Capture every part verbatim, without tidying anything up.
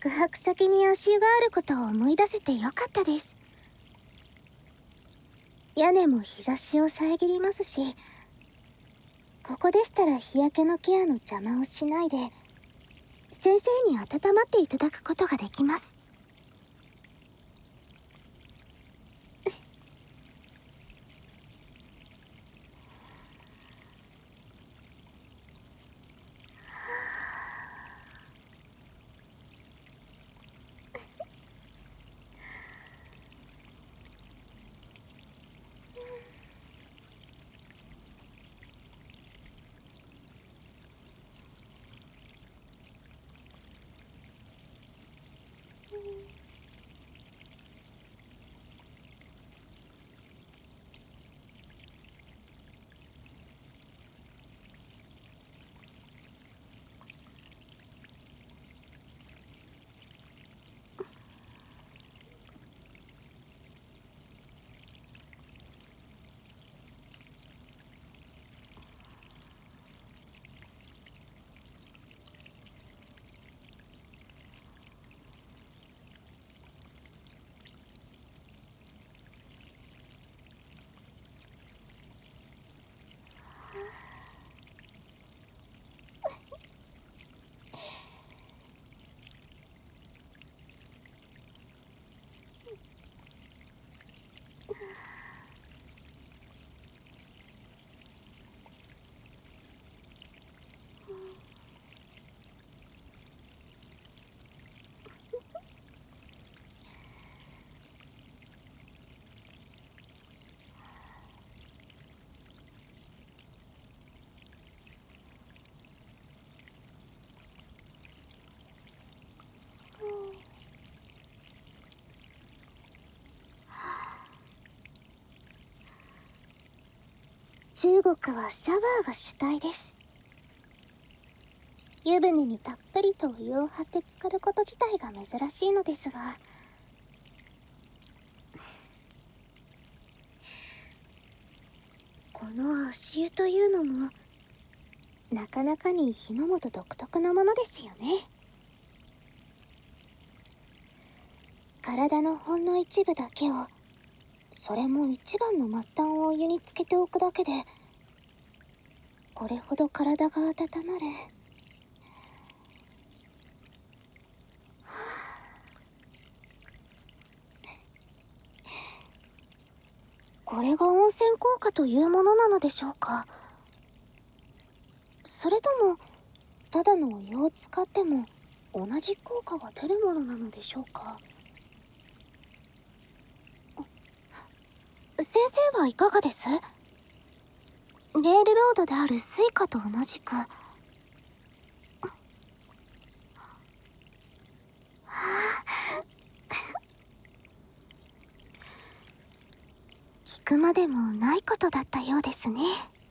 宿泊先に足湯があることを思い出せてよかったです。屋根も日差しを遮りますし、ここでしたら日焼けのケアの邪魔をしないで先生に温まっていただくことができます。中国はシャワーが主体です。湯船にたっぷりとお湯を張って浸かること自体が珍しいのですが、この足湯というのもなかなかに日の本独特なものですよね。体のほんの一部だけを、それも一番の末端をお湯につけておくだけでこれほど体が温まる。これが温泉効果というものなのでしょうか。それともただのお湯を使っても同じ効果が出るものなのでしょうか。先生はいかがです？レールロードであるスイカと同じく。はあ、聞くまでもないことだったようですね。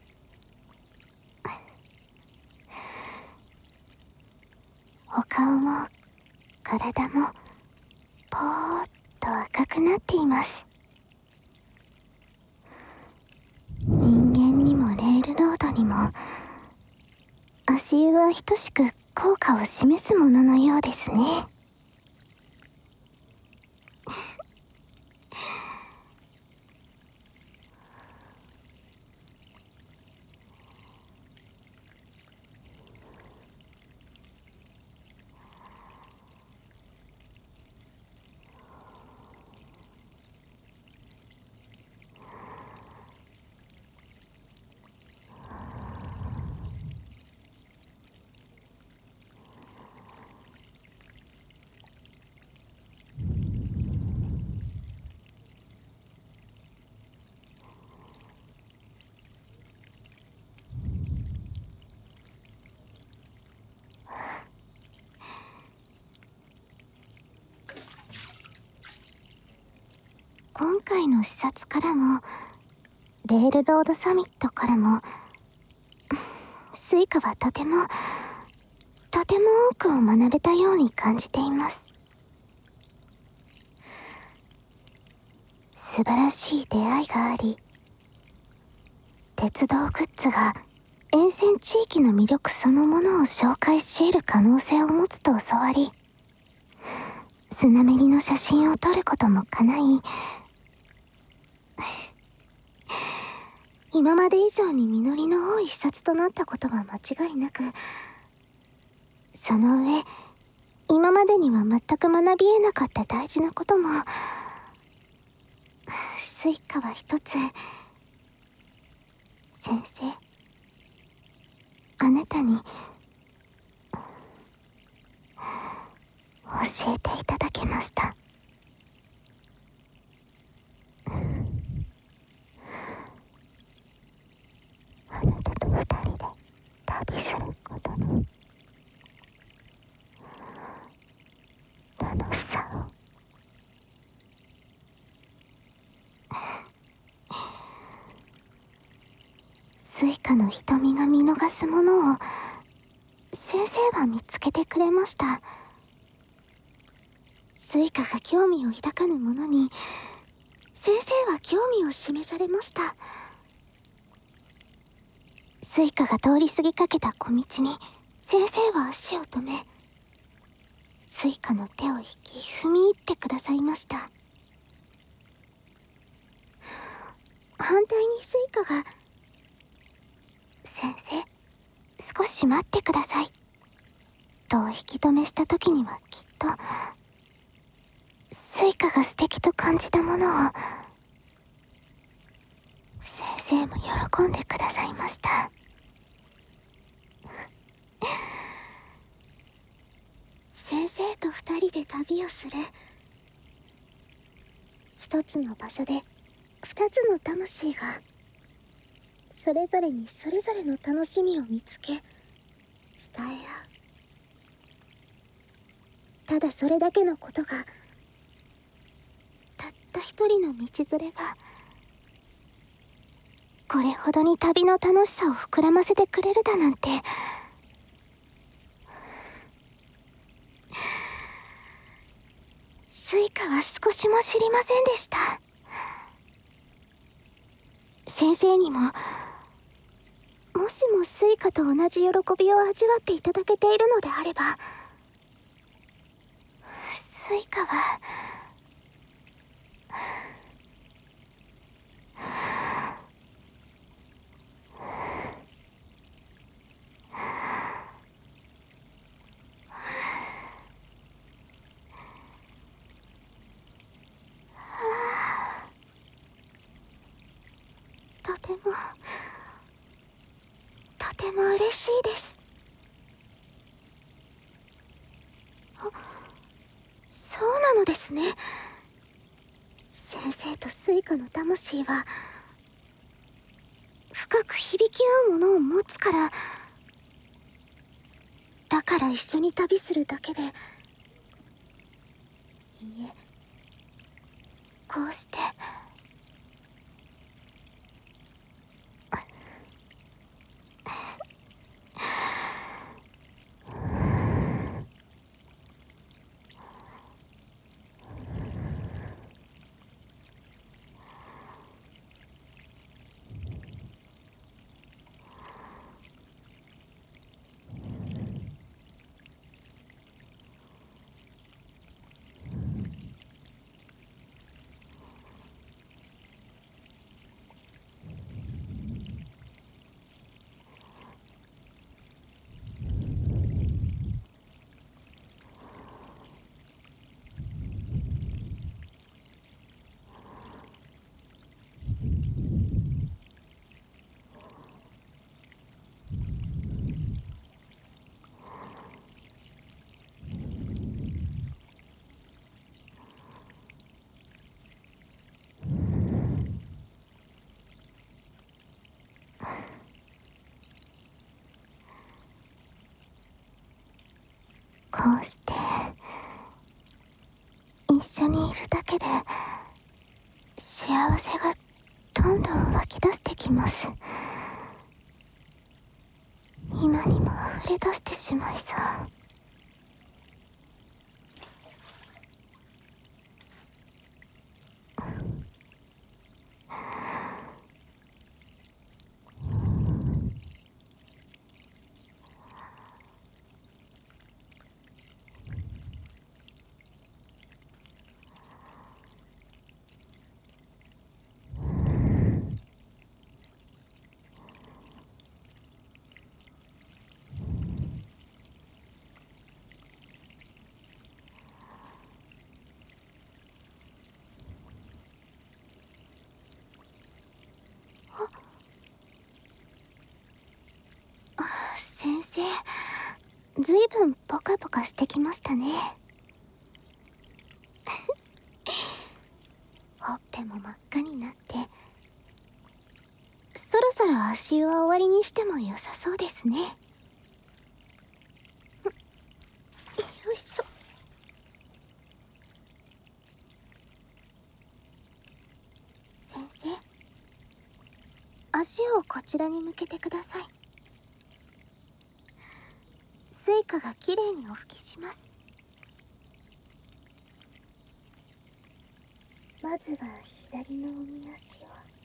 お顔も体もぽーっと赤くなっています。人間にもレールロードにも足湯は等しく効果を示すもののようですね。今回の視察からもレールロードサミットからもスイカはとてもとても多くを学べたように感じています。素晴らしい出会いがあり、鉄道グッズが沿線地域の魅力そのものを紹介し得る可能性を持つと教わり、 スナメリの写真を撮ることも叶い、今まで以上に実りの多い視察となったことは間違いなく、その上、今までには全く学び得なかった大事なことも、スイカは一つ、先生、あなたに、教えていただけました。あなたと二人で旅することの楽しさを。スイカの瞳が見逃すものを先生は見つけてくれました。スイカが興味を抱かぬものに先生は興味を示されました。スイカが通り過ぎかけた小道に先生は足を止め、スイカの手を引き踏み入ってくださいました。反対にスイカが、先生、少し待ってくださいと引き止めした時にはきっとスイカが素敵と感じたものを先生も喜んでくださいました。先生と二人で旅をする。一つの場所で二つの魂がそれぞれにそれぞれの楽しみを見つけ伝え合う。ただそれだけのことがたった一人の道連れがこれほどに旅の楽しさを膨らませてくれるだなんて。スイカは少しも知りませんでした。先生にももしもスイカと同じ喜びを味わっていただけているのであれば、スイカはとてもとても嬉しいです。あ、そうなのですね。先生とスイカの魂は深く響き合うものを持つから、だから一緒に旅するだけで、いいえ、こうしてこうして一緒にいるだけで幸せがどんどん湧き出してきます。今にも溢れ出してしまいそう。 ずいぶんポカポカしてきましたね。ほっぺも真っ赤になって、そろそろ足湯は終わりにしても良さそうですね。よいしょ。先生、足をこちらに向けてください。スイカがきれいにお拭きします。まずは左のおみ足を。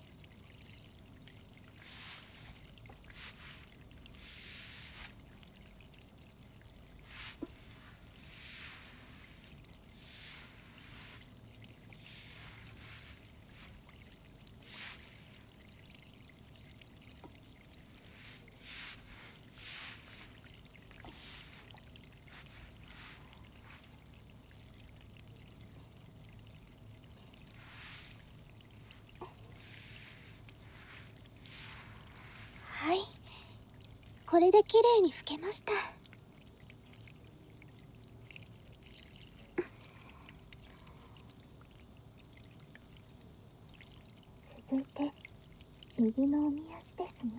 はい、これできれいに拭けました。続いて右のおみ足ですね。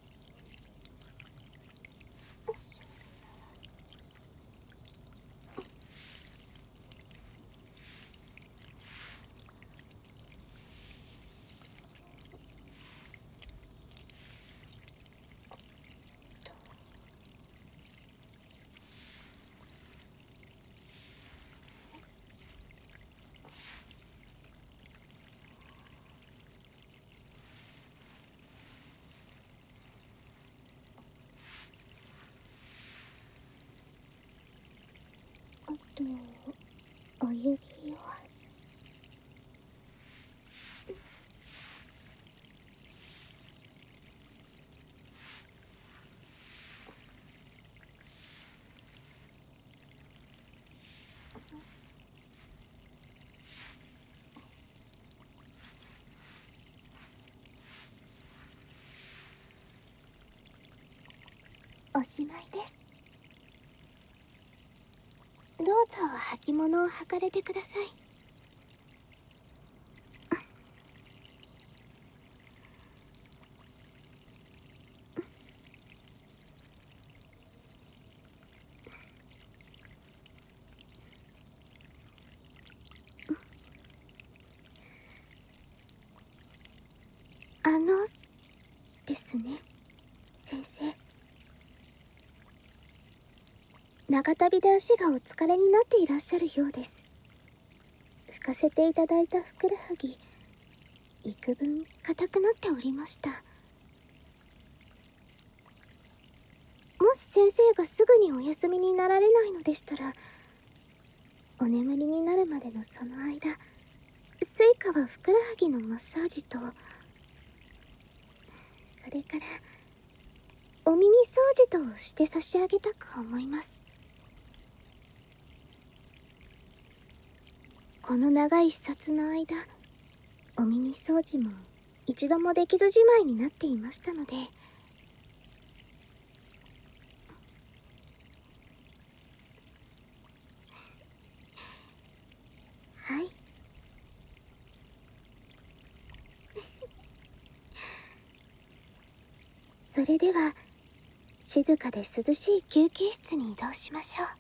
あとお指を。おしまいです。どうぞ履物を履かれてください。あのですね、先生。長旅で足がお疲れになっていらっしゃるようです。拭かせていただいたふくらはぎ、幾分硬くなっておりました。もし先生がすぐにお休みになられないのでしたら、お眠りになるまでのその間、スイカはふくらはぎのマッサージと、それからお耳掃除として差し上げたく思います。この長い視察の間、お耳掃除も一度もできずじまいになっていましたので。はい。それでは静かで涼しい休憩室に移動しましょう。